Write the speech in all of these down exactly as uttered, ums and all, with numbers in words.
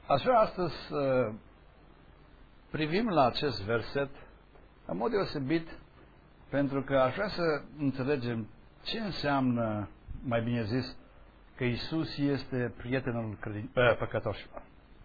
Aș vrea astăzi să privim la acest verset în mod deosebit, pentru că aș vrea să înțelegem ce înseamnă, mai bine zis, că Iisus este prietenul păcătoșilor.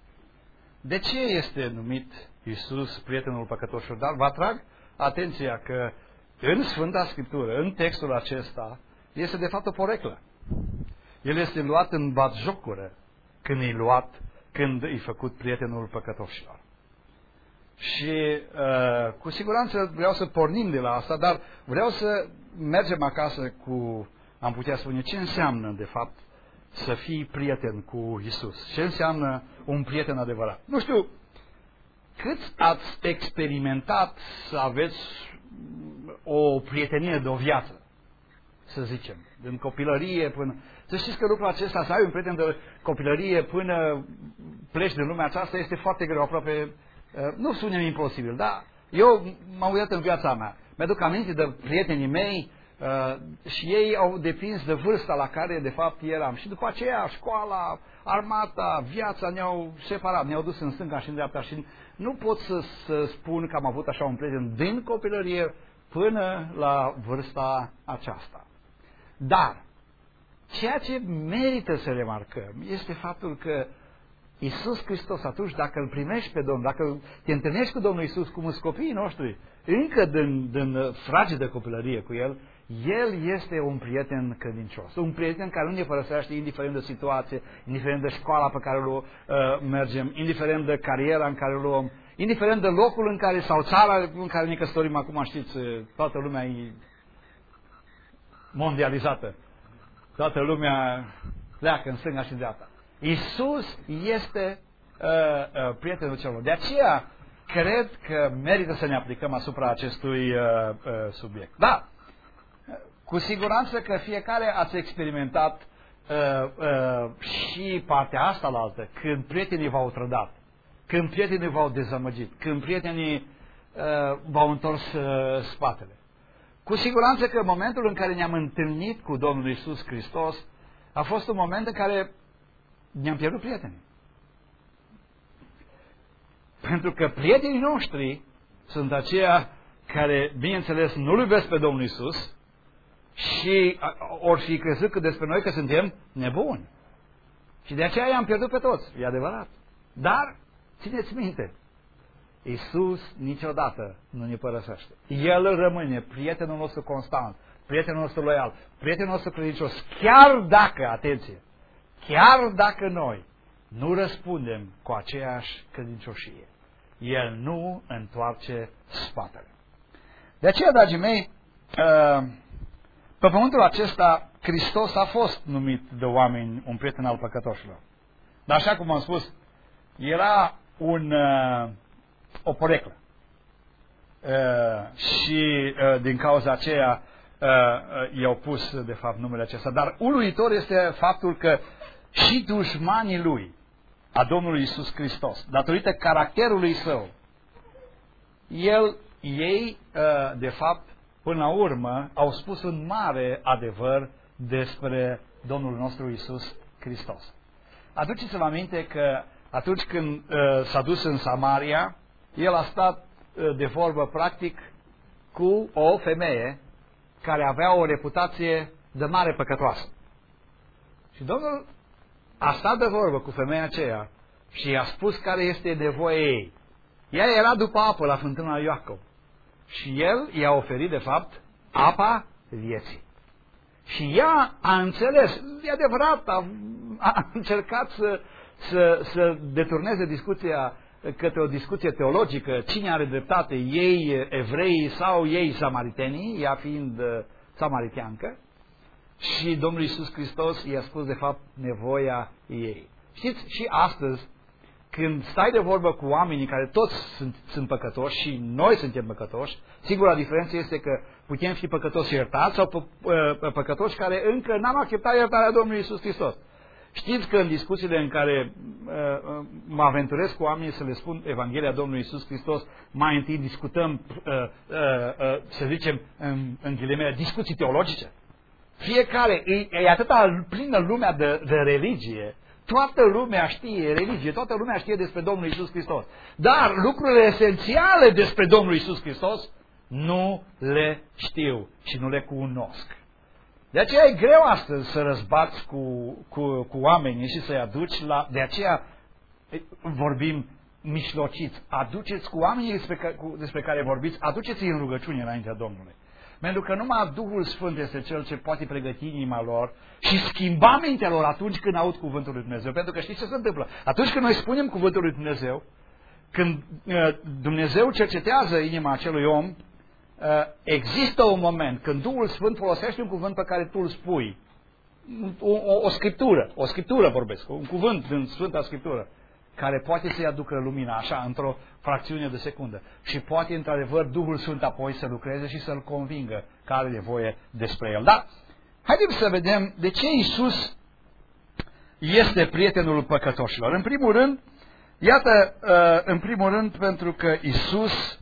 De ce este numit Iisus prietenul păcătoșilor? Dar vă atrag atenția că în Sfânta Scriptură, în textul acesta, este de fapt o poreclă. El este luat în batjocură când e luat, când e făcut prietenul păcătoșilor. Și uh, cu siguranță vreau să pornim de la asta, dar vreau să mergem acasă cu, am putea spune, ce înseamnă de fapt să fii prieten cu Iisus. Ce înseamnă un prieten adevărat. Nu știu, câți ați experimentat să aveți o prietenie de o viață, să zicem, din copilărie până... Să știți că lucrul acesta, să ai un prieten de copilărie până pleci din lumea aceasta, este foarte greu, aproape, nu spune imposibil, dar eu m-am uitat în viața mea. Mi-aduc aminte de prietenii mei uh, și ei au depins de vârsta la care de fapt eram. Și după aceea școala, armata, viața ne-au separat, ne-au dus în stânga și în dreapta și nu pot să, să spun că am avut așa un prieten din copilărie până la vârsta aceasta. Dar ceea ce merită să remarcăm este faptul că Iisus Hristos, atunci dacă îl primești pe Domnul, dacă te întâlnești cu Domnul Iisus, cum sunt copiii noștri, încă din, din fragedă copilărie cu El, El este un prieten credincios, un prieten care nu ne părăsește indiferent de situație, indiferent de școala pe care o uh, mergem, indiferent de cariera în care o luăm, indiferent de locul în care, sau țara în care ne căsătorim acum, știți, toată lumea e mondializată, toată lumea pleacă în stânga și în dreapta. Iisus este uh, uh, prietenul celor. De aceea cred că merită să ne aplicăm asupra acestui uh, uh, subiect. Da, cu siguranță că fiecare ați experimentat uh, uh, și partea asta la altă, când prietenii v-au trădat, când prietenii v-au dezamăgit, când prietenii uh, v-au întors uh, spatele. Cu siguranță că în momentul în care ne-am întâlnit cu Domnul Iisus Hristos a fost un moment în care ne-am pierdut prietenii. Pentru că prietenii noștri sunt aceia care, bineînțeles, nu-L iubesc pe Domnul Iisus și ori fi crezut că despre noi că suntem nebuni. Și de aceea i-am pierdut pe toți. E adevărat. Dar, țineți minte, Iisus niciodată nu ne părăsește. El rămâne prietenul nostru constant, prietenul nostru loial, prietenul nostru credincios, chiar dacă, atenție, chiar dacă noi nu răspundem cu aceeași credincioșie, El nu întoarce spatele. De aceea, dragii mei, pe pământul acesta, Hristos a fost numit de oameni un prieten al păcătoșilor. Dar așa cum am spus, era un, o poreclă. Și din cauza aceea i-au pus, de fapt, numele acesta. Dar uluitor este faptul că și dușmanii lui, a Domnului Iisus Hristos, datorită caracterului său, el, ei, de fapt, până la urmă, au spus un mare adevăr despre Domnul nostru Iisus Hristos. Aduceți-vă aminte că atunci când s-a dus în Samaria, el a stat de vorbă practic cu o femeie care avea o reputație de mare păcătoasă. Și Domnul a stat de vorbă cu femeia aceea și i-a spus care este nevoia ei. Ea era după apă la fântâna lui Iacov. Și el i-a oferit, de fapt, apa vieții. Și ea a înțeles, e adevărat, a, a încercat să, să, să deturneze discuția către o discuție teologică, cine are dreptate, ei evrei sau ei samaritenii, ea fiind samariteancă. Și Domnul Iisus Hristos i-a spus, de fapt, nevoia ei. Știți, și astăzi, când stai de vorbă cu oamenii care toți sunt, sunt păcătoși și noi suntem păcătoși, singura diferență este că putem fi păcătoși iertați sau pă, pă, păcătoși care încă n-am acceptat iertarea Domnului Iisus Hristos. Știți că în discuțiile în care uh, mă aventurez cu oamenii să le spun Evanghelia Domnului Iisus Hristos, mai întâi discutăm, uh, uh, uh, să zicem, în, în ghilimele, discuții teologice. Fiecare, e, e atâta plină lumea de, de religie, toată lumea știe religie, toată lumea știe despre Domnul Iisus Hristos. Dar lucrurile esențiale despre Domnul Iisus Hristos nu le știu și nu le cunosc. De aceea e greu astăzi să răzbați cu, cu, cu oamenii și să-i aduci la... De aceea vorbim mișlociți. Aduceți cu oamenii despre, cu, despre care vorbiți, aduceți-i în rugăciune înaintea Domnului. Pentru că numai Duhul Sfânt este Cel ce poate pregăti inima lor și schimba mintea lor atunci când aud cuvântul lui Dumnezeu. Pentru că știți ce se întâmplă? Atunci când noi spunem cuvântul lui Dumnezeu, când uh, Dumnezeu cercetează inima acelui om, uh, există un moment când Duhul Sfânt folosește un cuvânt pe care tu îl spui. O, o, o scriptură, o scriptură vorbesc, un cuvânt din Sfânta Scriptură, care poate să-i aducă lumina, așa, într-o fracțiune de secundă. Și poate, într-adevăr, Duhul Sfânt apoi să lucreze și să-l convingă că are nevoie despre el. Dar, haideți să vedem de ce Iisus este prietenul păcătoșilor. În primul rând, iată, în primul rând, pentru că Iisus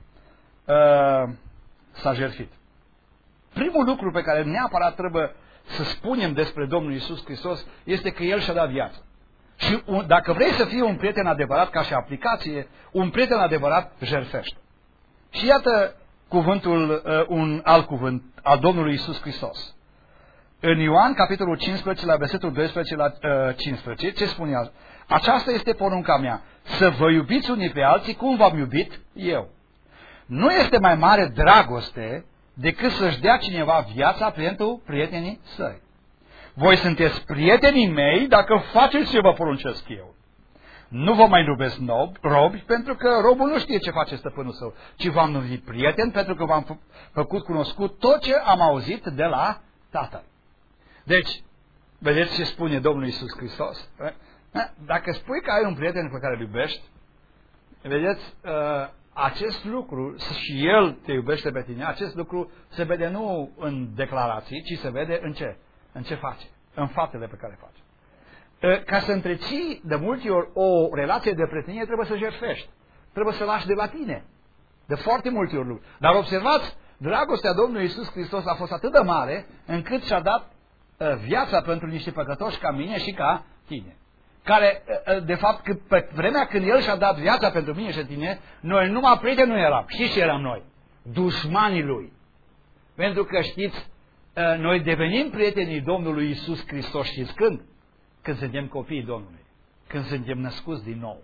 s-a jertfit. Primul lucru pe care neapărat trebuie să spunem despre Domnul Iisus Hristos este că El și-a dat viață. Și un, dacă vrei să fii un prieten adevărat, ca și aplicație, un prieten adevărat jertfește. Și iată cuvântul, uh, un alt cuvânt al Domnului Iisus Hristos. În Ioan, capitolul cincisprezece, la versetul doisprezece la uh, cincisprezece, ce spunea? Aceasta este porunca mea, să vă iubiți unii pe alții cum v-am iubit eu. Nu este mai mare dragoste decât să-și dea cineva viața pentru prietenii săi. Voi sunteți prietenii mei dacă faceți ce vă poruncesc eu. Nu vă mai numesc robi, pentru că robul nu știe ce face stăpânul său, ci v-am numit prieten pentru că v-am făcut cunoscut tot ce am auzit de la Tatăl. Deci, vedeți ce spune Domnul Iisus Hristos? Dacă spui că ai un prieten pe care îl iubești, vedeți, acest lucru, și El te iubește pe tine, acest lucru se vede nu în declarații, ci se vede în ce? În ce face? În faptele pe care le face. Ca să întreții de multe ori o relație de prietenie, trebuie să jertfești. Trebuie să lași de la tine. De foarte multe ori lucruri. Dar observați, dragostea Domnului Iisus Hristos a fost atât de mare, încât și-a dat viața pentru niște păcătoși ca mine și ca tine. Care, de fapt, pe vremea când El și-a dat viața pentru mine și tine, noi numai prieteni nu eram. Știți ce eram noi? Dușmanii Lui. Pentru că știți, noi devenim prietenii Domnului Iisus Hristos, știți când? Când suntem copiii Domnului. Când suntem născuți din nou.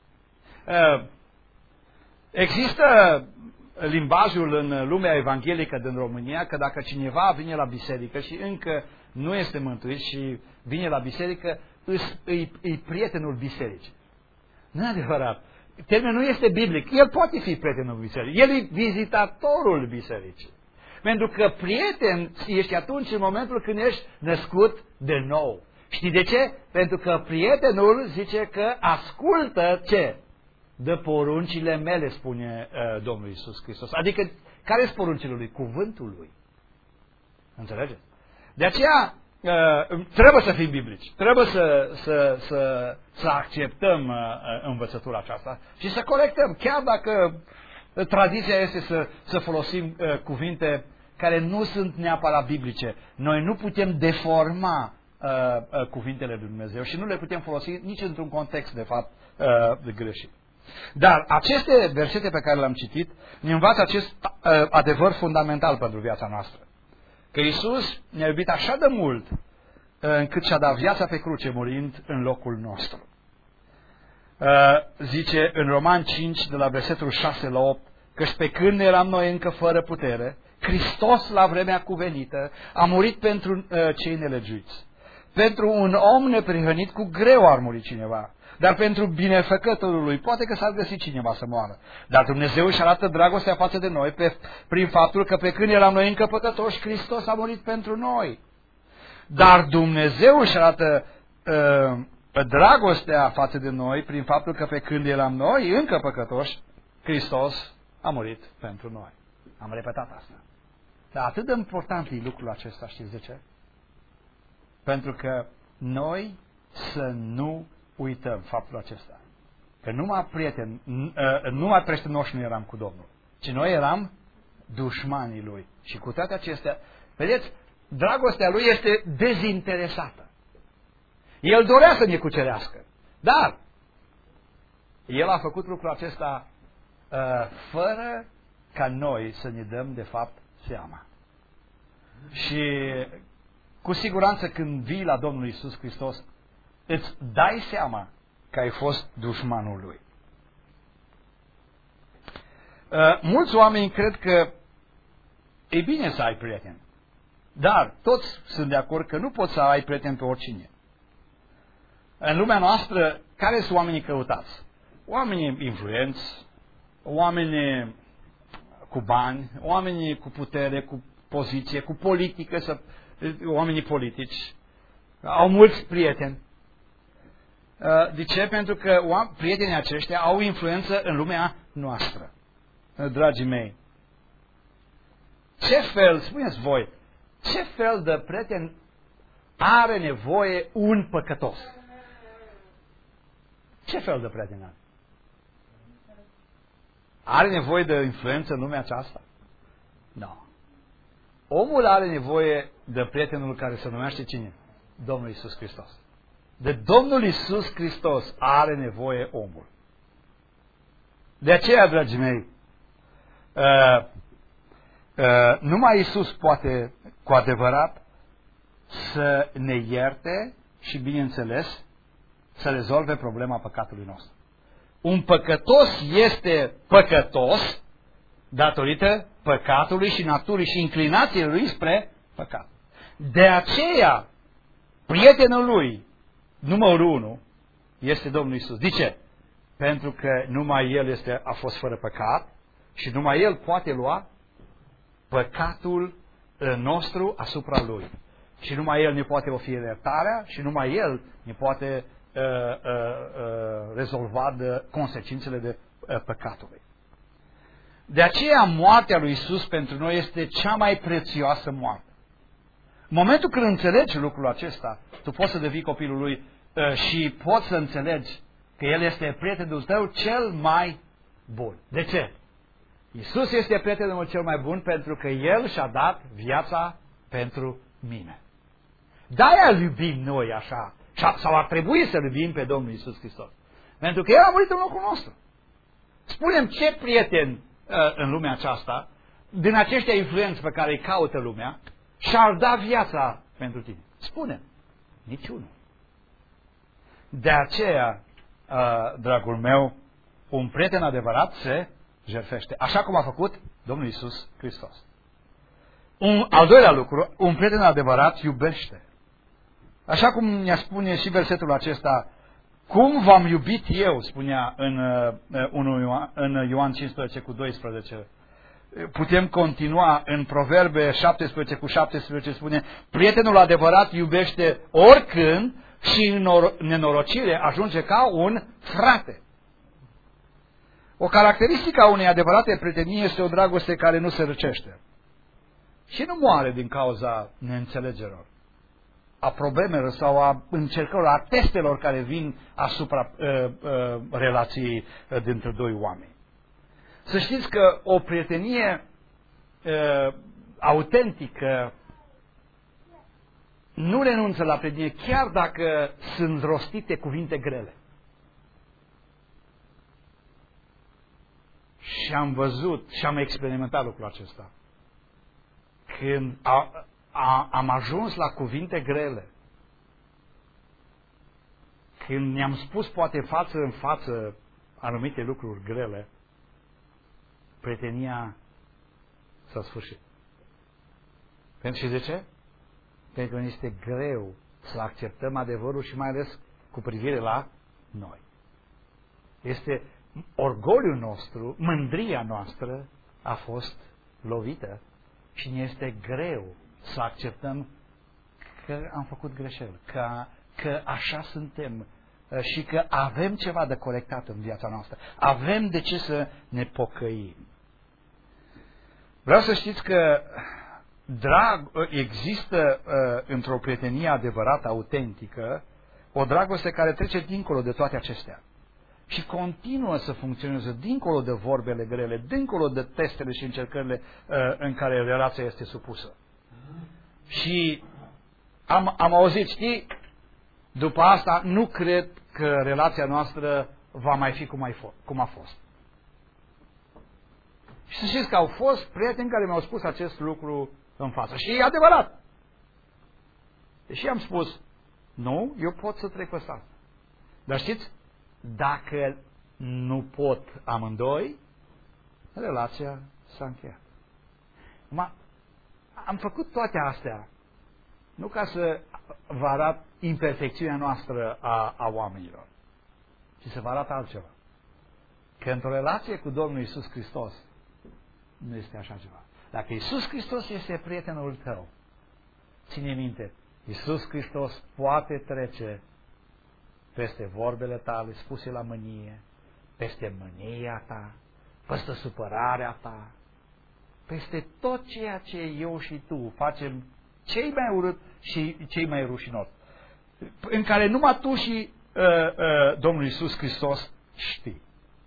Există limbajul în lumea evanghelică din România că dacă cineva vine la biserică și încă nu este mântuit și vine la biserică, îi, îi prietenul bisericii. Nu e adevărat. Termenul nu este biblic. El poate fi prietenul bisericii. El e vizitatorul bisericii. Pentru că prieten ești atunci în momentul când ești născut de nou. Știi de ce? Pentru că prietenul zice că ascultă ce? De poruncile mele, spune uh, Domnul Iisus Hristos. Adică, care sunt poruncile Lui? Cuvântul Lui. Înțelegeți? De aceea, uh, trebuie să fim biblici. Trebuie să, să, să, să acceptăm uh, învățătura aceasta și să corectăm. Chiar dacă tradiția este să, să folosim uh, cuvinte care nu sunt neapărat biblice. Noi nu putem deforma uh, uh, cuvintele lui Dumnezeu și nu le putem folosi nici într-un context, de fapt, uh, de greșit. Dar aceste versete pe care le-am citit ne învață acest uh, adevăr fundamental pentru viața noastră. Că Iisus ne-a iubit așa de mult uh, încât și-a dat viața pe cruce murind în locul nostru. Uh, zice în Roman cinci, de la versetul șase la opt, căci pe când eram noi încă fără putere, Hristos la vremea cuvenită a murit pentru uh, cei nelegiuiți. Pentru un om neprihănit cu greu ar muri cineva, dar pentru binefăcătorul lui poate că s-ar găsi cineva să moară. Dar Dumnezeu își arată dragostea față de noi pe, prin faptul că pe când eram noi încă păcătoși, Hristos a murit pentru noi. Dar Dumnezeu își arată uh, dragostea față de noi prin faptul că pe când eram noi încă păcătoși, Hristos a murit pentru noi. Am repetat asta. Dar atât de important e lucrul acesta, știți de ce? Pentru că noi să nu uităm faptul acesta. Că numai prieteni, numai prietenoși nu eram cu Domnul, ci noi eram dușmanii Lui. Și cu toate acestea, vedeți, dragostea Lui este dezinteresată. El dorea să ne cucerească. Dar El a făcut lucrul acesta uh, fără ca noi să ne dăm de fapt seama. Și cu siguranță când vii la Domnul Iisus Hristos, îți dai seama că ai fost dușmanul Lui. Uh, mulți oameni cred că e bine să ai prieteni, dar toți sunt de acord că nu poți să ai prieteni pe oricine. În lumea noastră, care sunt oamenii căutați? Oamenii influenți, oamenii cu bani, oamenii cu putere, cu poziție, cu politică, să, oamenii politici. Au mulți prieteni. De ce? Pentru că prietenii aceștia au influență în lumea noastră. Dragii mei, ce fel, spuneți voi, ce fel de prieten are nevoie un păcătos? Ce fel de prieten are? Are nevoie de influență în lumea aceasta? Nu. No. Omul are nevoie de prietenul care se numește cine? Domnul Iisus Hristos. De Domnul Iisus Hristos are nevoie omul. De aceea, dragii mei, uh, uh, numai Iisus poate cu adevărat să ne ierte și, bineînțeles, să rezolve problema păcatului nostru. Un păcătos este păcătos datorită păcatului și naturii și inclinației lui spre păcat. De aceea, prietenul lui, numărul unu, este Domnul Iisus. De ce? Pentru că numai El este, a fost fără păcat și numai El poate lua păcatul nostru asupra Lui. Și numai El ne poate oferi iertarea și numai El ne poate uh, uh, uh, rezolva de consecințele de uh, păcatului. De aceea moartea lui Iisus pentru noi este cea mai prețioasă moarte. În momentul când înțelegi lucrul acesta, tu poți să devii copilul Lui uh, și poți să înțelegi că El este prietenul tău cel mai bun. De ce? Iisus este prietenul cel mai bun pentru că El și-a dat viața pentru mine. De-aia îl iubim noi așa, sau ar trebui să iubim pe Domnul Iisus Hristos. Pentru că El a murit în locul nostru. Spune-mi ce prieten uh, în lumea aceasta, din aceștia influenți pe care îi caută lumea, și-ar da viața pentru tine. Spune-mi. Niciunul. De aceea, uh, dragul meu, un prieten adevărat se jertfește. Așa cum a făcut Domnul Iisus Hristos. Un al doilea lucru, un prieten adevărat iubește. Așa cum ne spune și versetul acesta, cum v-am iubit eu, spunea în, în Ioan cincisprezece cu doisprezece. Putem continua în Proverbe șaptesprezece cu șaptesprezece, spune, prietenul adevărat iubește oricând și în nenorocire ajunge ca un frate. O caracteristică a unei adevărate prietenii este o dragoste care nu se răcește. Și nu moare din cauza neînțelegerilor, a problemelor sau a încercărilor, a testelor care vin asupra uh, uh, relației uh, dintre doi oameni. Să știți că o prietenie uh, autentică nu renunță la prietenie chiar dacă sunt rostite cuvinte grele. Și am văzut și am experimentat lucrul acesta. Când a, a, am ajuns la cuvinte grele, când ne-am spus poate față în față anumite lucruri grele, prietenia s-a sfârșit. Pentru și de ce? Pentru că este greu să acceptăm adevărul și mai ales cu privire la noi. Este orgoliul nostru, mândria noastră a fost lovită și ne este greu să acceptăm că am făcut greșeli, că, că așa suntem și că avem ceva de corectat în viața noastră. Avem de ce să ne pocăim. Vreau să știți că drag, există uh, într-o prietenie adevărată, autentică, o dragoste care trece dincolo de toate acestea. Și continuă să funcționeze dincolo de vorbele grele, dincolo de testele și încercările uh, în care relația este supusă. Și am, am auzit, știi, după asta nu cred că relația noastră va mai fi cum, ai fost, cum a fost. Și să știți că au fost prieteni care mi-au spus acest lucru în față. Și e adevărat. Deși am spus, nu, eu pot să trec peste asta. Dar știți, dacă nu pot amândoi, relația s-a încheiat. Ma, am făcut toate astea nu ca să vă arăt imperfecțiunea noastră a, a oamenilor, ci să vă arăt altceva. Că într-o relație cu Domnul Iisus Hristos nu este așa ceva. Dacă Iisus Hristos este prietenul tău, ține minte, Iisus Hristos poate trece peste vorbele tale spuse la mânie, peste mânia ta, peste supărarea ta, peste tot ceea ce eu și tu facem cei mai urât și cei mai rușinos, în care numai tu și uh, uh, Domnul Iisus Hristos știi.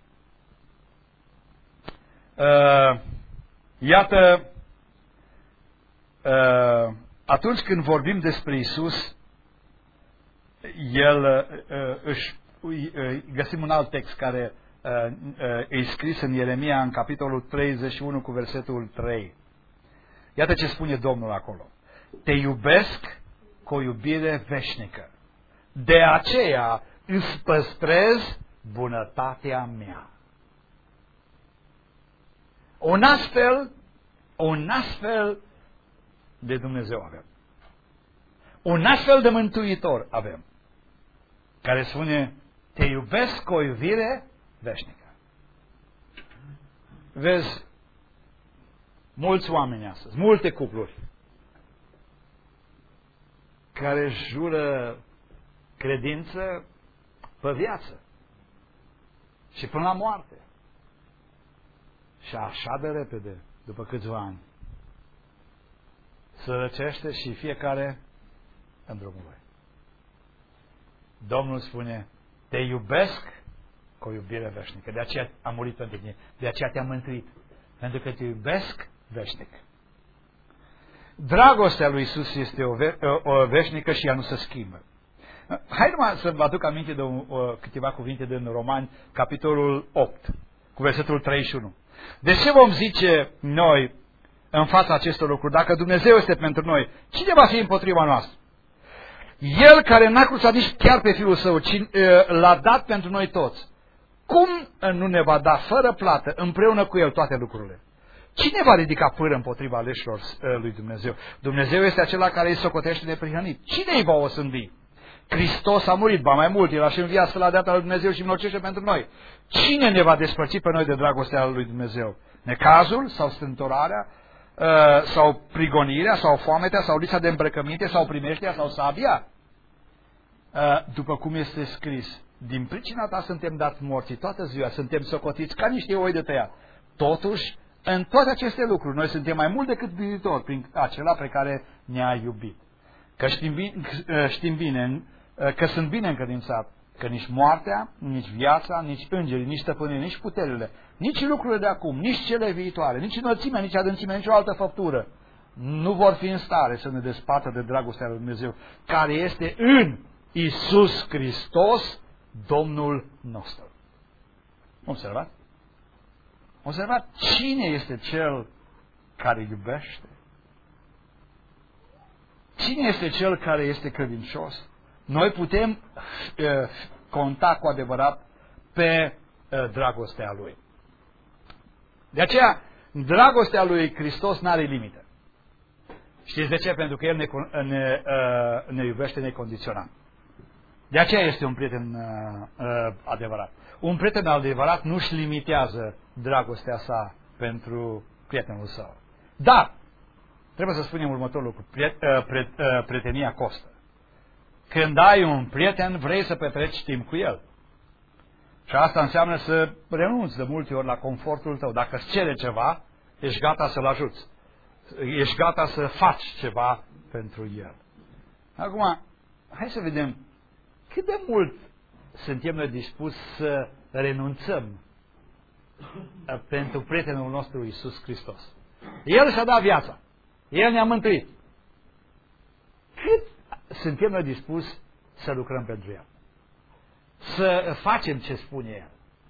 Uh, iată, uh, atunci când vorbim despre Iisus, El uh, își, uh, găsim un alt text care uh, uh, e scris în Ieremia, în capitolul treizeci și unu cu versetul trei. Iată ce spune Domnul acolo. Te iubesc cu o iubire veșnică. De aceea îți păstrez bunătatea mea. Un astfel, un astfel de Dumnezeu avem. Un astfel de Mântuitor avem. Care spune, te iubesc cu o iubire veșnică. Vezi, mulți oameni astăzi, multe cupluri, care jură credință pe viață și până la moarte. Și așa de repede, după câțiva ani, se răcește și fiecare în drumul lui. Domnul spune, te iubesc cu o iubire veșnică. De aceea am murit pentru tine. De aceea te-am mântuit. Pentru că te iubesc veșnic. Dragostea lui Iisus este o, ve- o veșnică și ea nu se schimbă. Hai numai să vă aduc aminte de o, o, câteva cuvinte din Romani, capitolul opt, cu versetul treizeci și unu. De ce vom zice noi în fața acestor lucruri? Dacă Dumnezeu este pentru noi, cine va fi împotriva noastră? El care n-a cruțat nici chiar pe Fiul Său, ci l-a dat pentru noi toți. Cum nu ne va da fără plată împreună cu El toate lucrurile? Cine va ridica pâră împotriva aleșilor lui Dumnezeu? Dumnezeu este acela care îi socotește neprihănit. Cine îi va osândi? Hristos a murit, ba mai mult, El a și înviat sfârșitul dreapta lui Dumnezeu și mnocește pentru noi. Cine ne va despărți pe noi de dragostea lui Dumnezeu? Necazul sau strântorarea? Sau prigonirea? Sau foametea? Sau lipsa de îmbrăcăminte? Sau primeștea? Sau sabia? După cum este scris, din pricina ta suntem dați morții toată ziua, suntem socotiți ca niște oi de tăiat. Totuși, în toate aceste lucruri, noi suntem mai mult decât biruitori prin acela pe care ne-a iubit. Că știm bine, știm bine că sunt bine încredințat, că nici moartea, nici viața, nici îngerii, nici stăpânii, nici puterile, nici lucrurile de acum, nici cele viitoare, nici înălțimea, nici adâncimea, nici o altă făptură nu vor fi în stare să ne despartă de dragostea lui Dumnezeu, care este în Iisus Hristos, Domnul nostru. Observați? Observați cine este Cel care iubește? Cine este Cel care este credincios? Noi putem uh, conta cu adevărat pe uh, dragostea Lui. De aceea, dragostea Lui Hristos nu are limite. Știți de ce? Pentru că El ne, ne, uh, ne iubește necondiționat. De aceea este un prieten uh, uh, adevărat. Un prieten adevărat nu își limitează dragostea sa pentru prietenul său. Dar, trebuie să spunem următorul lucru. Priet, uh, priet, uh, prietenia costă. Când ai un prieten, vrei să petreci timp cu el. Și asta înseamnă să renunți de multe ori la confortul tău. Dacă îți cere ceva, ești gata să-l ajuți. Ești gata să faci ceva pentru el. Acum, hai să vedem cât de mult suntem noi dispuși să renunțăm pentru prietenul nostru Iisus Hristos. El și-a dat viața. El ne-a mântuit. Cât suntem noi dispuși să lucrăm pentru El. Să facem ce spune El.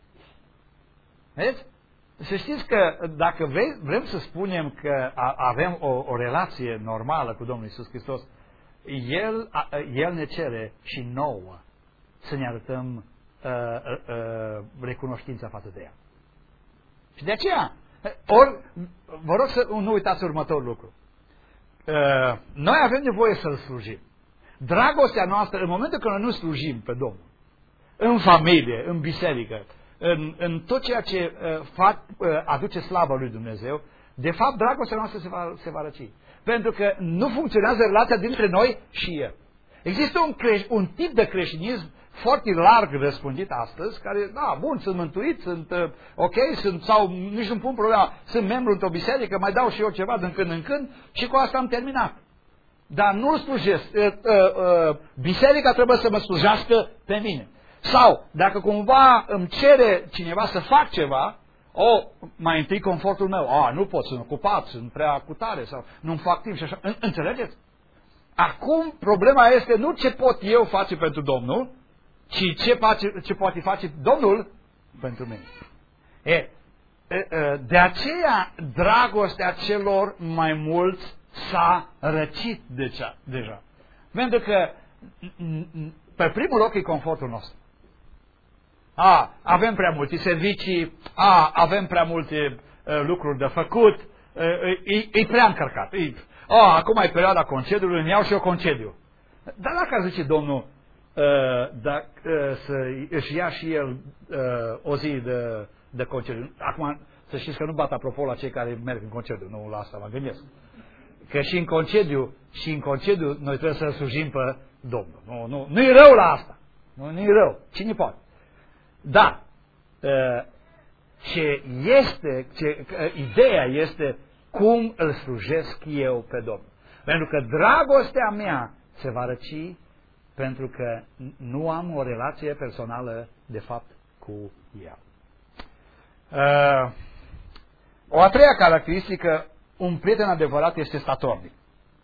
Vedeți? Să știți că dacă vrem să spunem că avem o, o relație normală cu Domnul Iisus Hristos, El, El ne cere și nouă să ne arătăm uh, uh, recunoștința față de El. Și de aceea, ori, vă rog să nu uitați următorul lucru. Uh, noi avem nevoie să-L slujim. Dragostea noastră, în momentul când noi nu slujim pe Domnul, în familie, în biserică, în, în tot ceea ce uh, fac, uh, aduce slavă lui Dumnezeu, de fapt, dragostea noastră se va, se va răci. Pentru că nu funcționează relația dintre noi și El. Există un, creș, un tip de creștinism foarte larg răspândit astăzi, care, da, bun, sunt mântuit, sunt uh, ok, sunt, sau nici nu pun problema, sunt membru într-o biserică, mai dau și eu ceva din când în când și cu asta am terminat. Dar nu slujesc. Uh, uh, uh, biserica trebuie să mă slujească pe mine. Sau, dacă cumva îmi cere cineva să fac ceva, o, mai întâi confortul meu, a, nu pot, sunt ocupat, sunt prea cutare, sau nu-mi fac timp și așa. Înțelegeți? Acum problema este nu ce pot eu face pentru Domnul, ci ce, face, ce poate face Domnul pentru mine. E, de aceea dragostea celor mai mulți s-a răcit deja. Pentru că pe primul loc e confortul nostru. A, avem prea multe servicii, a, avem prea multe uh, lucruri de făcut, uh, e, e prea încărcat. E, a, acum e perioada concediului, îmi iau și eu concediu. Dar dacă zice Domnul uh, dacă, uh, să își ia și el uh, o zi de, de concediu. Acum, să știți că nu bat apropo la cei care merg în concediu, nu la asta mă gândesc. Că și în concediu, și în concediu noi trebuie să slujim pe Domnul. Nu, nu, nu-i rău la asta. Nu, nu-i rău. Cine poate? Dar ce este, ce, ideea este cum îl slujesc eu pe Domnul. Pentru că dragostea mea se va răci pentru că nu am o relație personală de fapt cu El. O a treia caracteristică, un prieten adevărat este statornic.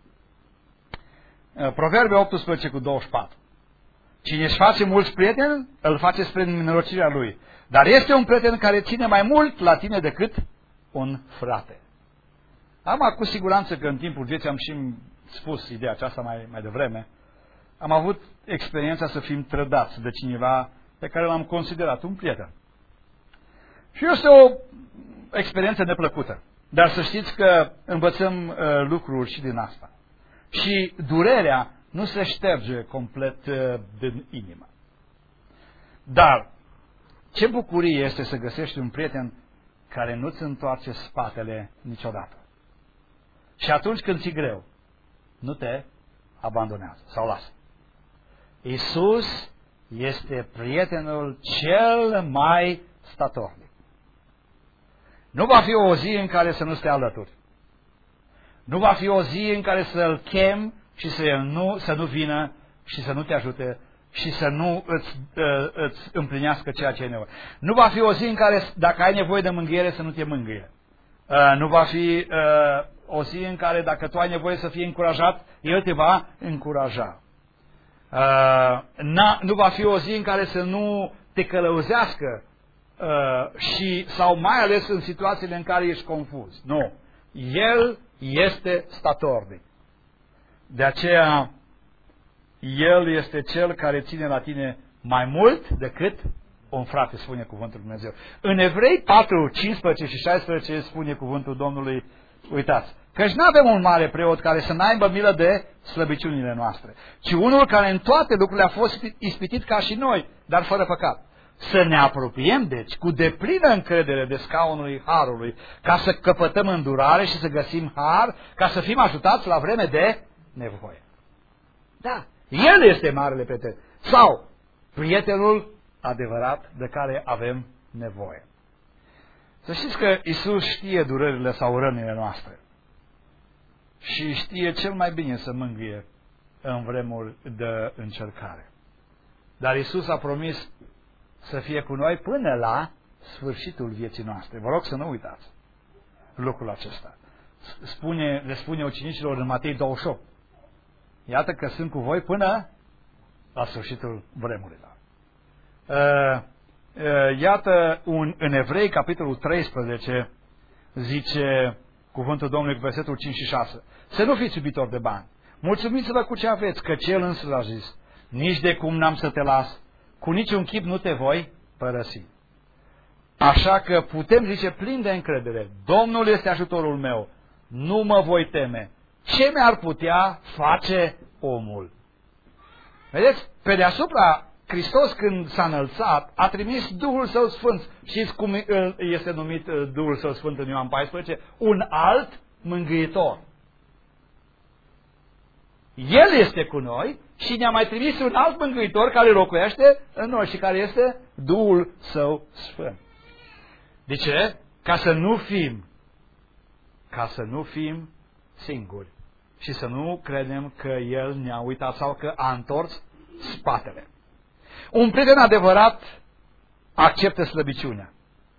Proverbe optsprezece cu douăzeci și patru. Cine își face mulți prieteni, îl face spre nenorocirea lui. Dar este un prieten care ține mai mult la tine decât un frate. Am cu siguranță că în timpul vieții am și spus ideea aceasta mai, mai devreme. Am avut experiența să fim trădați de cineva pe care l-am considerat un prieten. Și este o experiență neplăcută. Dar să știți că învățăm uh, lucruri și din asta. Și durerea nu se șterge complet uh, din inimă. Dar ce bucurie este să găsești un prieten care nu-ți întoarce spatele niciodată. Și atunci când ți-e greu, nu te abandonează sau lasă. Iisus este prietenul cel mai statornic. Nu va fi o zi în care să nu stea alături. Nu va fi o zi în care să-L chem și să nu, să nu vină și să nu te ajute și să nu îți, uh, îți împlinească ceea ce ai nevoie. Nu va fi o zi în care, dacă ai nevoie de mângâiere, să nu te mângâie. Uh, nu va fi uh, o zi în care, dacă tu ai nevoie să fii încurajat, El te va încuraja. Uh, na, nu va fi o zi în care să nu te călăuzească uh, și, sau mai ales în situațiile în care ești confuz. Nu. El este statornic. De aceea, El este Cel care ține la tine mai mult decât un frate, spune cuvântul Lui Dumnezeu. În Evrei patru, cincisprezece și șaisprezece spune cuvântul Domnului, uitați, căci nu avem un mare preot care să n-aibă milă de slăbiciunile noastre, ci unul care în toate lucrurile a fost ispitit ca și noi, dar fără păcat. Să ne apropiem, deci, cu deplină încredere de scaunul Harului, ca să căpătăm îndurare și să găsim har, ca să fim ajutați la vreme de nevoie. Da, El este marele prieten. Sau prietenul adevărat de care avem nevoie. Să știți că Iisus știe durerile sau rănile noastre. Și știe cel mai bine să mângâie în vremuri de încercare. Dar Iisus a promis să fie cu noi până la sfârșitul vieții noastre. Vă rog să nu uitați lucrul acesta. Spune, le spune ucenicilor în Matei douăzeci și opt. Iată că sunt cu voi până la sfârșitul vremurilor. Uh, uh, iată un, în Evrei, capitolul treisprezece, zice cuvântul Domnului cu versetul cinci și șase. Să nu fiți iubitori de bani. Mulțumiți-vă cu ce aveți, că El însuși a zis. Nici de cum n-am să te las, cu niciun chip nu te voi părăsi. Așa că putem zice plin de încredere, Domnul este ajutorul meu, nu mă voi teme. Ce mi-ar putea face omul? Vedeți? Pe deasupra, Hristos când s-a înălțat, a trimis Duhul Său Sfânt. Știți cum este numit Duhul Său Sfânt în Ioan paisprezece? Un alt mângâietor. El este cu noi și ne-a mai trimis un alt mângâitor care locuiește în noi și care este Duhul Său Sfânt. De ce? Ca să nu fim, ca să nu fim singuri și să nu credem că El ne-a uitat sau că a întors spatele. Un prieten adevărat acceptă slăbiciunea.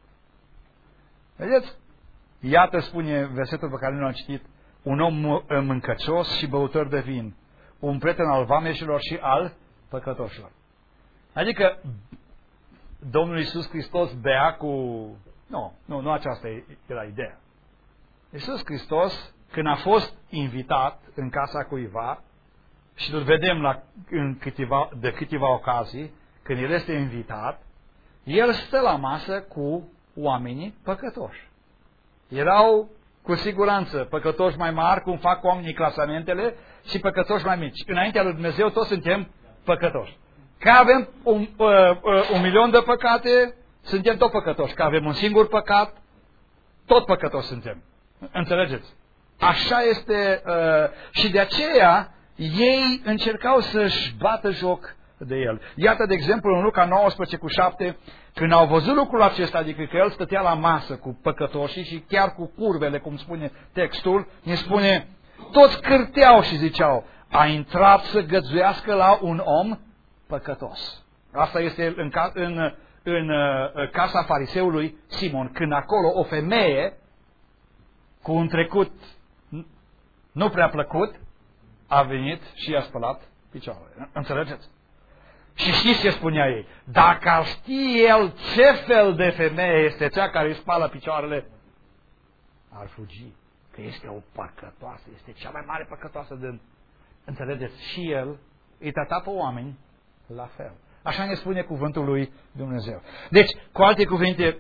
Vedeți? Iată, spune versetul pe care nu l-am citit, un om mâncăcios și băutor de vin, un prieten al vameșilor și al păcătoșilor. Adică Domnul Iisus Hristos bea cu... Nu, nu, nu aceasta era ideea. Iisus Hristos, când a fost invitat în casa cuiva, și îl vedem la, în câteva, de câteva ocazii, când El este invitat, El stă la masă cu oamenii păcătoși. Erau cu siguranță păcătoși mai mari, cum fac oamenii clasamentele, și păcătoși mai mici. Înaintea lui Dumnezeu toți suntem păcătoși. Că avem un, uh, uh, un milion de păcate, suntem tot păcătoși. Că avem un singur păcat, tot păcătoși suntem. Înțelegeți? Așa este uh, și de aceea ei încercau să-și bată joc de El. Iată, de exemplu, în Luca nouăsprezece cu șapte, când au văzut lucrul acesta, adică că El stătea la masă cu păcătoșii și chiar cu curvele, cum spune textul, ne spune, toți cârteau și ziceau, a intrat să găzduiască la un om păcătos. Asta este în, în, în, în casa fariseului Simon, când acolo o femeie cu un trecut nu prea plăcut a venit și i-a spălat picioarele. Înțelegeți? Și știți ce spunea ei? Dacă ar ști el ce fel de femeie este cea care îi spală picioarele, ar fugi. Că este o păcătoasă, este cea mai mare păcătoasă din... Înțelegeți? Și el îi trata pe oameni la fel. Așa ne spune cuvântul lui Dumnezeu. Deci, cu alte cuvinte,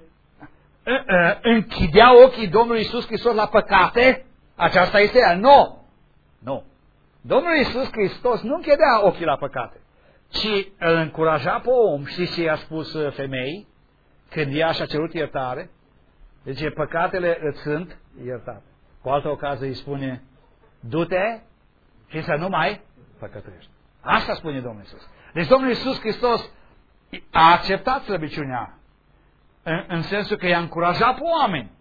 închidea ochii Domnului Iisus Hristos la păcate? Aceasta este ea? Nu! Nu. Domnul Iisus Hristos nu închidea ochii la păcate, ci îl încuraja pe om. Știți ce i-a spus femeii când ea și-a cerut iertare? Deci păcatele îți sunt iertate. Cu altă ocazie îi spune, du-te și să nu mai păcătuiești. Asta spune Domnul Iisus. Deci Domnul Iisus Hristos a acceptat slăbiciunea în, în sensul că i-a încurajat pe oameni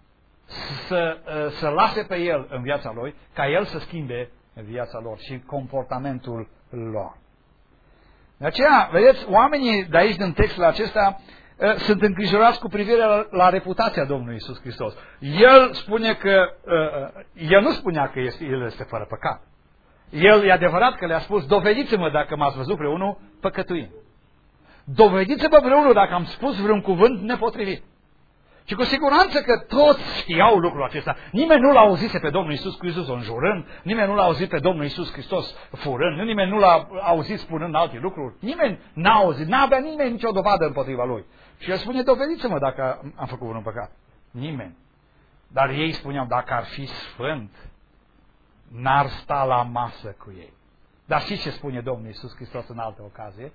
să, să lase pe El în viața lui, ca El să schimbe viața lor și comportamentul lor. De aceea, vedeți, oamenii de aici, din textul acesta, sunt îngrijorați cu privire la, la reputația Domnului Iisus Hristos. El spune că, El nu spunea că este, El este fără păcat. El, e adevărat că le-a spus, dovediți-mă dacă m-ați văzut vreunul păcătuind. Dovediți-mă vreunul dacă am spus vreun cuvânt nepotrivit. Și cu siguranță că toți știau lucrul acesta. Nimeni nu l-a auzit pe Domnul Iisus Hristos înjurând, nimeni nu l-a auzit pe Domnul Iisus Hristos furând, nimeni nu l-a auzit spunând alte lucruri. Nimeni n-a auzit, n-a avea nimeni nicio dovadă împotriva lui. Și el spune, dovediți-mă dacă am făcut un păcat. Nimeni. Dar ei spuneau, dacă ar fi sfânt, n-ar sta la masă cu ei. Dar știți ce spune Domnul Iisus Hristos în altă ocazie?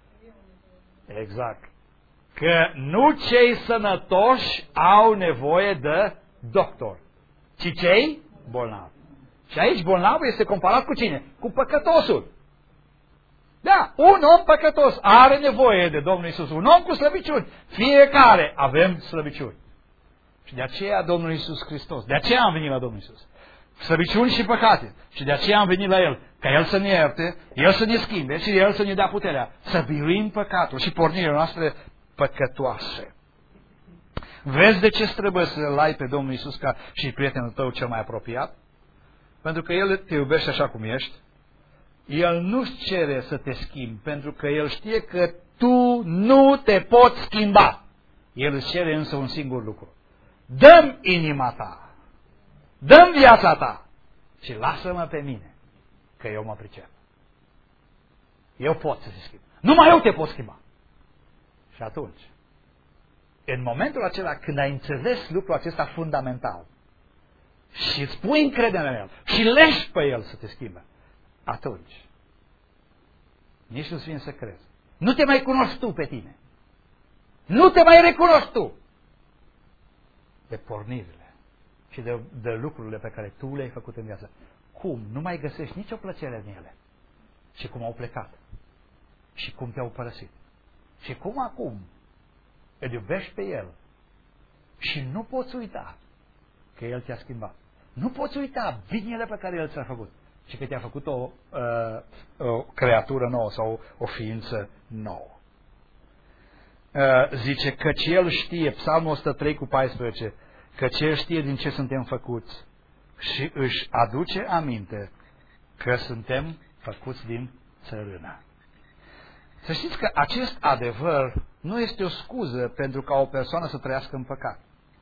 Exact. Că nu cei sănătoși au nevoie de doctor, ci cei bolnavi. Și aici bolnavul este comparat cu cine? Cu păcătosul. Da, un om păcătos are nevoie de Domnul Iisus, un om cu slăbiciuni. Fiecare avem slăbiciuni. Și de aceea Domnul Iisus Hristos, de aceea am venit la Domnul Iisus. Slăbiciuni și păcate. Și de aceea am venit la El, ca El să ne ierte, El să ne schimbe și El să ne dea puterea să biruim păcatul și pornirile noastre păcătoase. Vezi de ce trebuie să-L ai pe Domnul Iisus ca și prietenul tău cel mai apropiat? Pentru că El te iubește așa cum ești El nu-ți cere să te schimbi, pentru că El știe că tu nu te poți schimba. El îți cere însă un singur lucru. Dă-mi inima ta, dă-mi viața ta și lasă-mă pe mine, că eu mă pricep. Eu pot să te schimb. Numai eu te pot schimba. Și atunci, în momentul acela când ai înțeles lucrul acesta fundamental și îți pui încredere în El și leși pe El să te schimbe, atunci nici nu-ți vine să crezi. Nu te mai cunoști tu pe tine. Nu te mai recunoști tu de pornirile și de, de lucrurile pe care tu le-ai făcut în viață. Cum? Nu mai găsești nicio plăcere în ele. Și cum au plecat. Și cum te-au părăsit. Și cum acum îl iubești pe El și nu poți uita că El te-a schimbat. Nu poți uita binele pe care El ți-a făcut și că te-a făcut o, uh, o creatură nouă sau o ființă nouă. Uh, zice căci El știe, Psalmul o sută trei cu paisprezece, căci El știe din ce suntem făcuți și își aduce aminte că suntem făcuți din țărână. Să știți că acest adevăr nu este o scuză pentru ca o persoană să trăiască în păcat.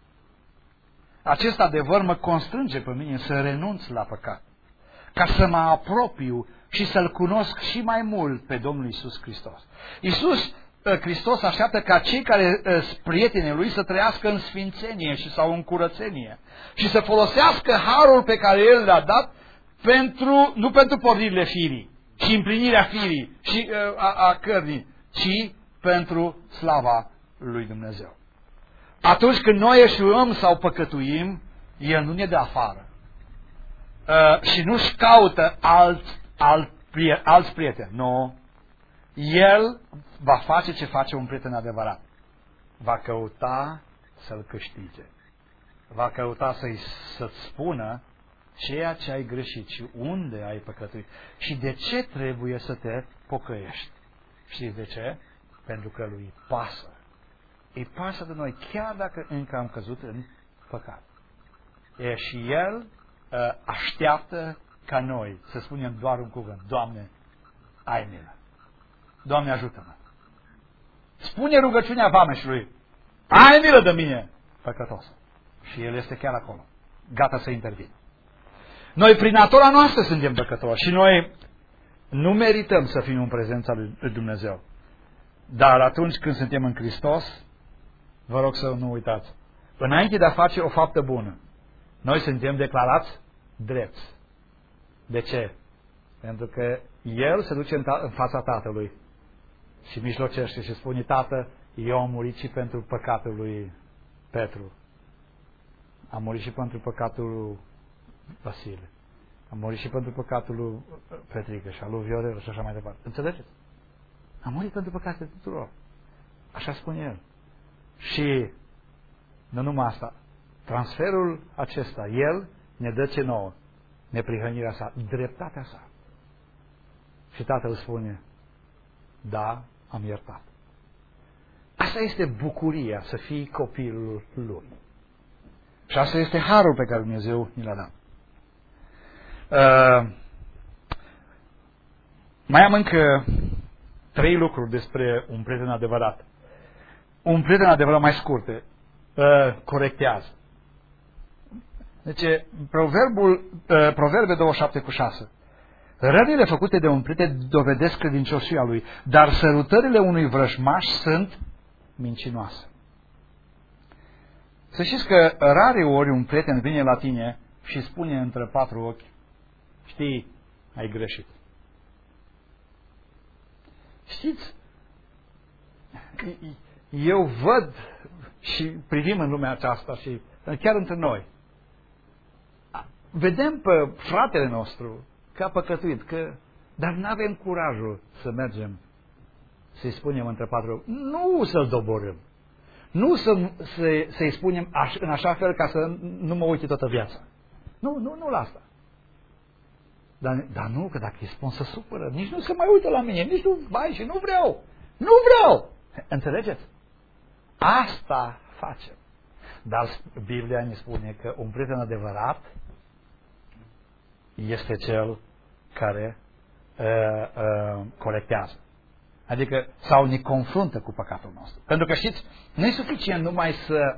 Acest adevăr mă constrânge pe mine să renunț la păcat, ca să mă apropiu și să-L cunosc și mai mult pe Domnul Iisus Hristos. Iisus Hristos așteaptă ca cei care sunt prietenii Lui să trăiască în sfințenie și sau în curățenie și să folosească harul pe care El le-a dat pentru, nu pentru pornirile firii, ci împlinirea firii și a, a cărnii, ci pentru slava lui Dumnezeu. Atunci când noi eșuăm sau păcătuim, El nu ne dă afară. Uh, și nu-și caută alt, alt, alți prieteni. Nu. El va face ce face un prieten adevărat. Va căuta să-l câștige. Va căuta să-i, să-ți spună ceea ce ai greșit și unde ai păcătuit și de ce trebuie să te pocăiești. Știți de ce? Pentru că lui pasă. Îi pasă de noi chiar dacă încă am căzut în păcat. E, și El uh, așteaptă ca noi să spunem doar un cuvânt. Doamne, ai milă. Doamne, ajută-mă. Spune rugăciunea vameșului. Ai milă de mine, păcătos. Și El este chiar acolo, gata să intervină. Noi prin natura noastră suntem păcătoși și noi nu merităm să fim în prezența lui Dumnezeu. Dar atunci când suntem în Hristos, vă rog să nu uitați, înainte de a face o faptă bună, noi suntem declarați drepți. De ce? Pentru că El se duce în, în fața Tatălui și mijlocește și spune, Tată, eu am murit și pentru păcatul lui Petru. Am murit și pentru păcatul lui Vasile. Am murit și pentru păcatul lui Petrică și al lui Viorel și așa mai departe. Înțelegeți? Am murit pentru păcatele tuturor. Așa spune El. Și nu numai asta. Transferul acesta, El ne dă ce nouă? Neprihănirea sa, dreptatea sa. Și Tatăl spune, da, am iertat. Asta este bucuria să fii copilul Lui. Și asta este harul pe care Dumnezeu ni l-a dat. Uh, mai am încă trei lucruri despre un prieten adevărat. Un prieten adevărat mai scurte. Uh, corectează. Deci, proverbul, uh, Proverbe douăzeci și șapte cu șase. Rănile făcute de un prieten dovedesc credincioșia lui, dar sărutările unui vrăjmaș sunt mincinoase. Să știți că rare ori un prieten vine la tine și spune între patru ochi, știi, ai greșit. Știți, eu văd și privim în lumea aceasta și chiar între noi. Vedem pe fratele nostru că a păcătuit, că, dar nu avem curajul să mergem să-i spunem între patru ochi. Nu să-l doborâm. Nu să, să, să-i spunem aș, în așa fel ca să nu mă uite toată viața. Nu, nu, nu la asta. Dar, dar nu, că dacă îi spun să supără, nici nu se mai uită la mine, nici nu, vai, și nu vreau. Nu vreau! Înțelegeți? Asta facem. Dar Biblia ne spune că un prieten adevărat este cel care uh, uh, corectează. Adică, sau ne confruntă cu păcatul nostru. Pentru că știți, nu e suficient numai să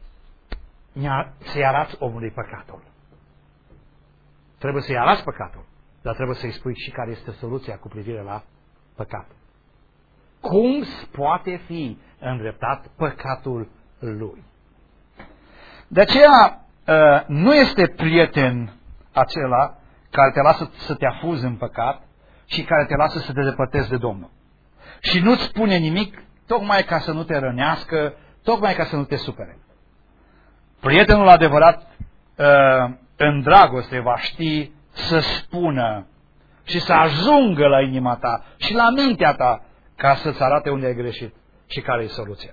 să-i arăți omului păcatul. Trebuie să-i arăți păcatul, dar trebuie să-i spui și care este soluția cu privire la păcat. Cum poate fi îndreptat păcatul lui? De aceea nu este prieten acela care te lasă să te afuzi în păcat și care te lasă să te depărtezi de Domnul. Și nu-ți spune nimic tocmai ca să nu te rănească, tocmai ca să nu te supere. Prietenul adevărat în dragoste va ști să spună și să ajungă la inima ta și la mintea ta ca să-ți arate unde ai greșit și care e soluția.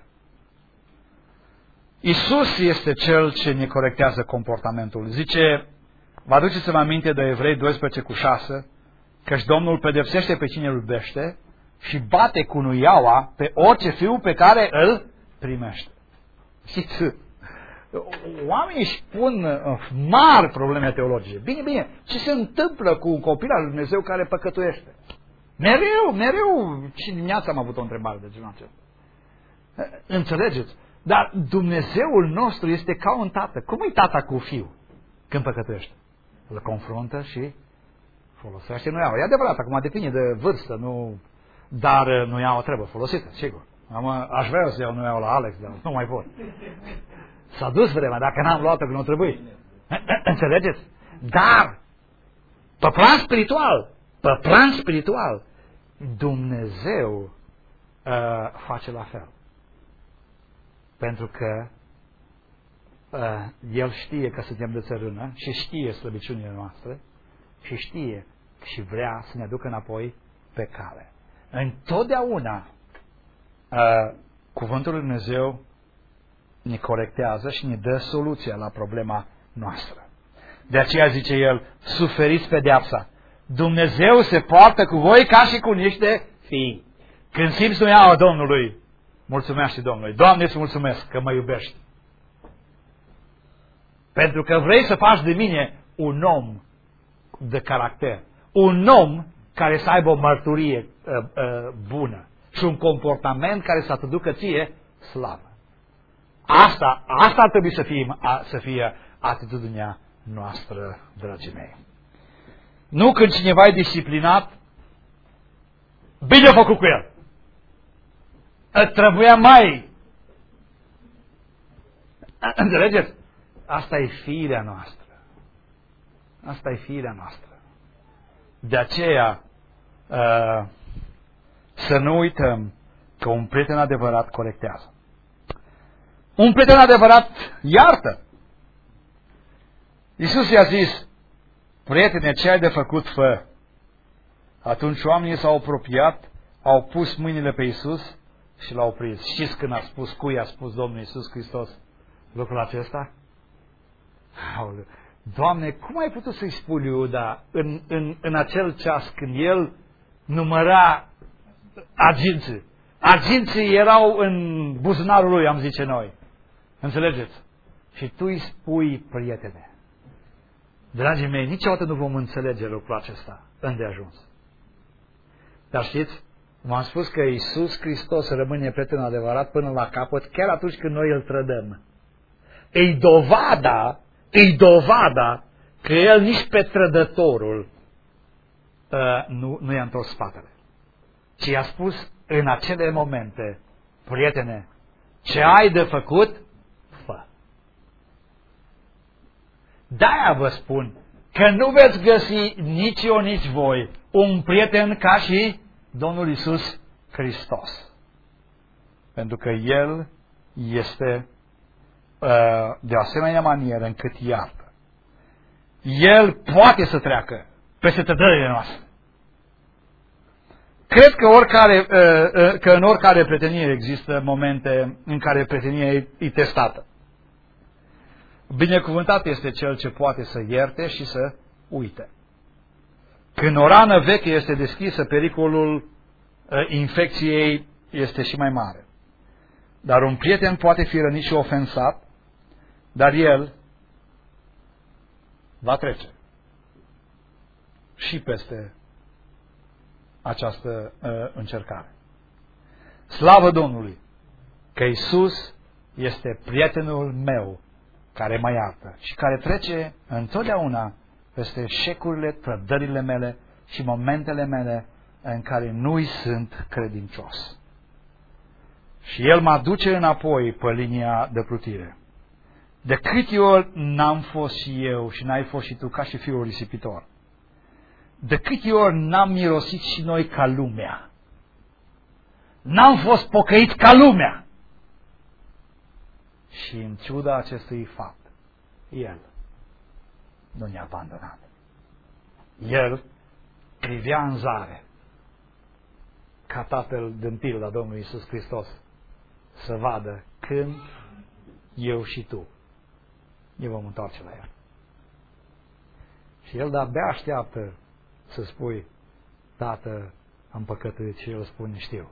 Iisus este Cel ce ne corectează comportamentul. Zice, vă aduceți-vă aminte de Evrei doisprezece cu șase, căci Domnul pedepsește pe cine îl iubește și bate cu nuiaua pe orice fiu pe care îl primește. Știți, oamenii își pun mari probleme teologice. Bine, bine, ce se întâmplă cu un copil al lui Dumnezeu care păcătuiește? Mereu, mereu, și dimineața am avut o întrebare de genul acesta. Înțelegeți? Dar Dumnezeul nostru este ca un tată. Cum e tata cu fiu când păcătuiește? Îl confruntă și folosește nuiaua. E adevărat, acum depinde de vârstă, nu... dar nuiaua trebuie folosită, sigur. Am, aș vrea să iau nuiaua la Alex, dar nu mai pot. S-a dus vremea, dacă n-am luat-o, că nu trebuie. Înțelegeți? Dar, pe plan spiritual, pe plan spiritual, Dumnezeu uh, face la fel. Pentru că uh, El știe că suntem de țărână și știe slăbiciunile noastre și știe și vrea să ne aducă înapoi pe cale. Întotdeauna uh, Cuvântul lui Dumnezeu ne corectează și ne dă soluția la problema noastră. De aceea zice El, suferiți pedeapsa. Dumnezeu se poartă cu voi ca și cu niște fii. Când simți nuiaua Domnului, mulțumește Domnului. Doamne, îți mulțumesc că mă iubești. Pentru că vrei să faci de mine un om de caracter. Un om care să aibă o mărturie uh, uh, bună și un comportament care să te ducă ție slavă. Asta, asta ar trebui să fie, să fie atitudinea noastră, dragii mei. Nu când cineva e disciplinat, bine a făcut cu el. Trebuia mai. Înțelegeți? Asta e firea noastră. Asta e firea noastră. De aceea să nu uităm că un prieten adevărat corectează. Un prieten adevărat iartă. Iisus i-a zis, prietene, ce ai de făcut, fă? Atunci oamenii s-au apropiat, au pus mâinile pe Iisus și l-au prins. Știți când a spus, cui a spus Domnul Iisus Hristos lucrul acesta? Doamne, cum ai putut să-i spui Iuda în, în, în acel ceas când el număra aginții? Aginții erau în buzunarul lui, am zice noi. Înțelegeți? Și tu îi spui, prietene. Dragii mei, niciodată nu vom înțelege lucrul acesta îndeajuns. Dar știți, v-am spus că Iisus Hristos rămâne prieten adevărat până la capăt, chiar atunci când noi îl trădăm. Ei dovada, ei dovada că el nici pe trădătorul uh, nu, nu i-a întors spatele. Ci i-a spus în acele momente, prietene, ce ai de făcut, fă. De-aia vă spun că nu veți găsi nici eu, nici voi un prieten ca și Domnul Iisus Hristos. Pentru că El este uh, de o asemenea manieră încât iartă. El poate să treacă peste trădările noastre. Cred că, oricare, că în oricare prietenie există momente în care prietenia e testată. Binecuvântat este cel ce poate să ierte și să uite. Când o rană veche este deschisă, pericolul infecției este și mai mare. Dar un prieten poate fi rănit și ofensat, dar el va trece și peste această uh, încercare. Slavă Domnului că Iisus este prietenul meu care mă iartă și care trece întotdeauna peste eșecurile, trădările mele și momentele mele în care nu-i sunt credincios. Și El mă aduce înapoi pe linia de plutire. De câte ori n-am fost și eu și n-ai fost și tu ca și fiul risipitor? De câte ori n-am mirosit și noi ca lumea? N-am fost pocăiți ca lumea? Și în ciuda acestui fapt, El nu ne-a abandonat. El privea în zare ca Tatăl din pilda Domnului Iisus Hristos să vadă când eu și tu ne vom întoarce la El. Și El de-abia așteaptă să spui: Tată, am păcătuit. Și El spune: știu.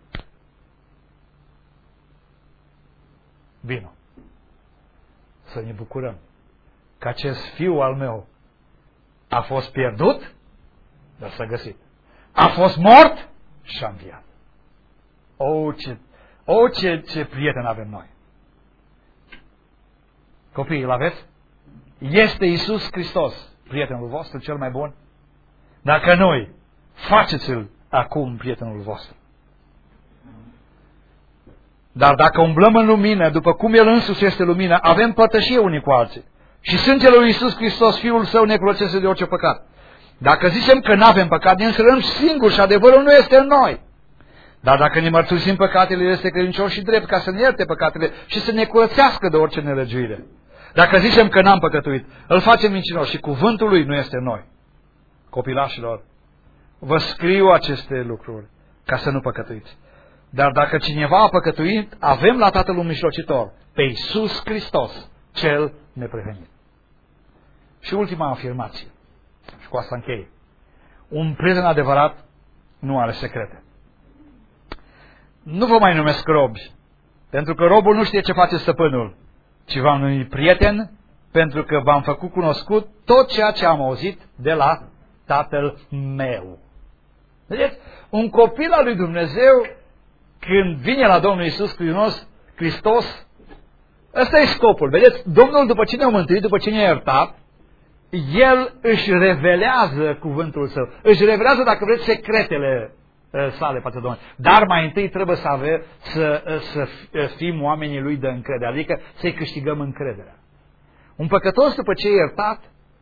Vino să ne bucurăm că acest fiu al meu a fost pierdut, dar s-a găsit. A fost mort și a înviat. O, ce, o, ce, ce prieten avem noi! Copiii, îl aveți? Este Iisus Hristos prietenul vostru cel mai bun? Dacă nu, faceți-l acum prietenul vostru. Dar dacă umblăm în lumină, după cum El însuși este lumină, avem părtășie unii cu alții. Și sângele lui Iisus Hristos, Fiul Său, ne curățește de orice păcat. Dacă zicem că nu avem păcat, ne înșelăm singuri și adevărul nu este în noi. Dar dacă ne mărturisim păcatele, El este credincios și drept ca să ne ierte păcatele și să ne curățească de orice nelegiuire. Dacă zicem că n-am păcătuit, îl facem mincinos și cuvântul Lui nu este în noi. Copilașilor, vă scriu aceste lucruri ca să nu păcătuiți. Dar dacă cineva a păcătuit, avem la Tatăl un mijlocitor, pe Iisus Hristos, cel neprihănit. Și ultima afirmație, și cu asta închei. Un prieten adevărat nu are secrete. Nu vă mai numesc robi, pentru că robul nu știe ce face stăpânul, ci v-am numit prieten, pentru că v-am făcut cunoscut tot ceea ce am auzit de la Tatăl meu. Vedeți? Un copil al lui Dumnezeu, când vine la Domnul Iisus Hristos, ăsta e scopul. Vedeți? Domnul, după ce ne-a mântuit, după ce ne-a iertat, El își revelează cuvântul Său. Își revelează, dacă vreți, secretele sale față de Domnul. Dar mai întâi trebuie să, avem, să, să fim oamenii Lui de încredere, adică să-i câștigăm încrederea. Un păcătos, după ce e iertat,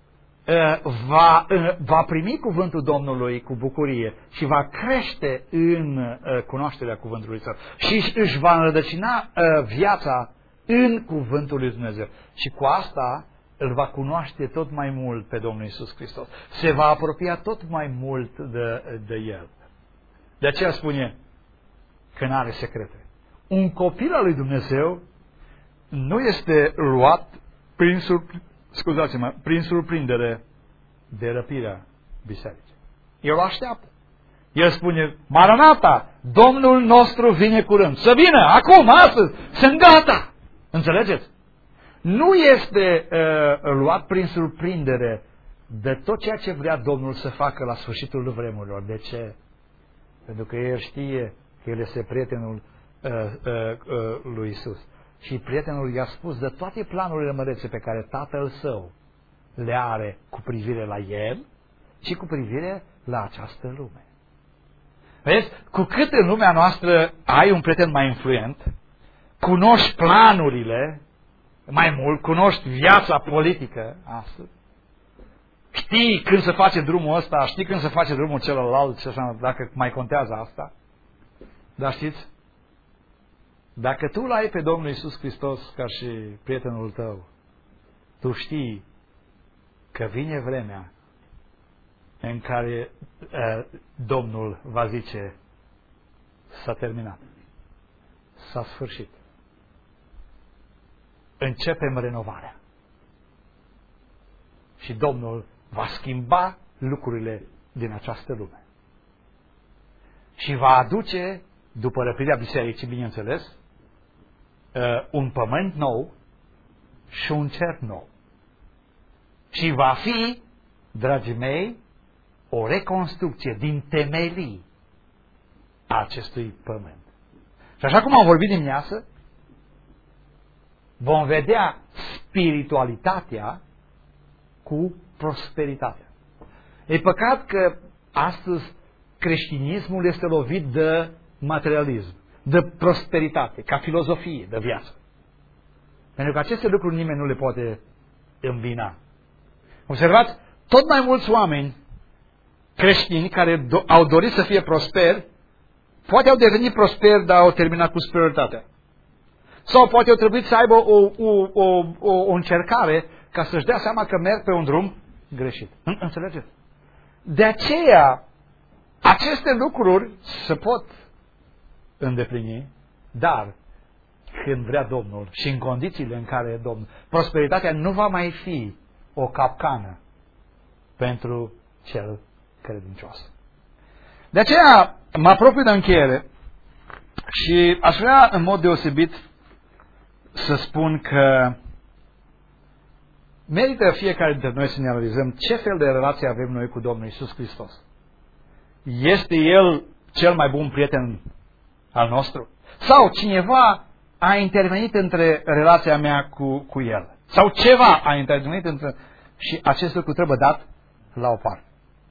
va, va primi cuvântul Domnului cu bucurie și va crește în cunoașterea cuvântului Său și își va înrădăcina viața în cuvântul lui Dumnezeu. Și cu asta îl va cunoaște tot mai mult pe Domnul Iisus Hristos. Se va apropia tot mai mult de, de El. De aceea spune că nu are secrete. Un copil al lui Dumnezeu nu este luat prin, surp- scuzați-mă, prin surprindere de răpirea bisericii. El o așteaptă. El spune: Maranata, Domnul nostru vine curând. Să vină, acum, astăzi, sunt gata. Înțelegeți? Nu este uh, luat prin surprindere de tot ceea ce vrea Domnul să facă la sfârșitul vremurilor. De ce? Pentru că El știe că El este prietenul uh, uh, uh, lui Iisus. Și prietenul i-a spus de toate planurile mărețe pe care Tatăl Său le are cu privire la El și cu privire la această lume. Vezi? Cu cât în lumea noastră ai un prieten mai influent, cunoști planurile mai mult, cunoști viața politică astăzi, știi când se face drumul ăsta, știi când se face drumul celălalt, ce așa, dacă mai contează asta. Dar știți? Dacă tu l-ai pe Domnul Iisus Hristos ca și prietenul tău, tu știi că vine vremea în care uh, Domnul va zice: s-a terminat, s-a sfârșit, începem renovarea. Și Domnul va schimba lucrurile din această lume. Și va aduce, după răpirea bisericii, bineînțeles, un pământ nou și un cer nou. Și va fi, dragii mei, o reconstrucție din temelii a acestui pământ. Și așa cum am vorbit dimineață, vom vedea spiritualitatea cu prosperitatea. E păcat că astăzi creștinismul este lovit de materialism, de prosperitate, ca filozofie de viață. Pentru că aceste lucruri nimeni nu le poate îmbina. Observați, tot mai mulți oameni creștini care do- au dorit să fie prosperi, poate au devenit prosperi, dar au terminat cu spiritualitatea. Sau poate au trebuit să aibă o, o, o, o, o încercare ca să-și dea seama că merg pe un drum greșit. Înțelegeți? De aceea, aceste lucruri se pot îndeplini, dar când vrea Domnul și în condițiile în care Domnul, prosperitatea nu va mai fi o capcană pentru cel credincios. De aceea mă apropiu de încheiere și aș vrea în mod deosebit să spun că merită fiecare dintre noi să ne analizăm ce fel de relație avem noi cu Domnul Iisus Hristos. Este El cel mai bun prieten al nostru? Sau cineva a intervenit între relația mea cu, cu El? Sau ceva a intervenit între... Și acest lucru trebuie dat la o parte.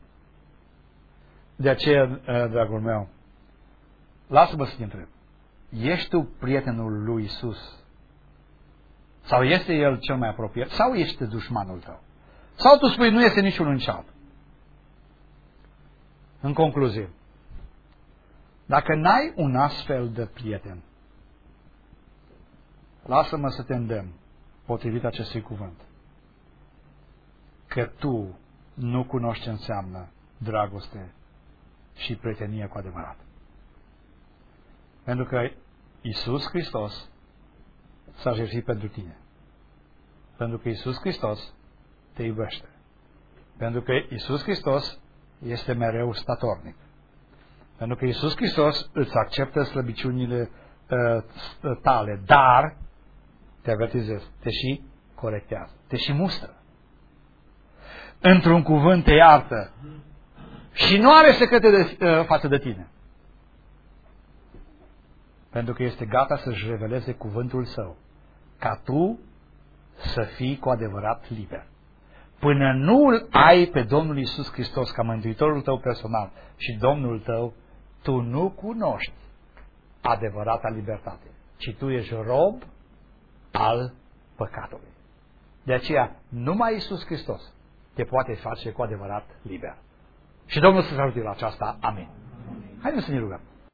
De aceea, dragul meu, lasă-mă să te întreb. Ești tu prietenul lui Iisus? Sau este El cel mai apropiat? Sau ești dușmanul tău? Sau tu spui, nu este niciunul în cealaltă? În concluzie, dacă n-ai un astfel de prieten, lasă-mă să te îndemn, potrivit acestui cuvânt, că tu nu cunoști ce înseamnă dragoste și prietenie cu adevărat. Pentru că Iisus Hristos s-a jertfit pentru tine. Pentru că Iisus Hristos te iubește. Pentru că Iisus Hristos este mereu statornic. Pentru că Iisus Hristos îți acceptă slăbiciunile uh, tale, dar te avertizez, te și corectează, te și mustră. Într-un cuvânt te iartă și nu are secrete de, uh, față de tine. Pentru că este gata să-și reveleze cuvântul său, ca tu să fii cu adevărat liber. Până nu îl ai pe Domnul Iisus Hristos ca mântuitorul tău personal și Domnul tău, tu nu cunoști adevărata libertate, ci tu ești rob al păcatului. De aceea, numai Iisus Hristos te poate face cu adevărat liber. Și Domnul să-ți ajute la aceasta. Amin. Haideți să ne rugăm.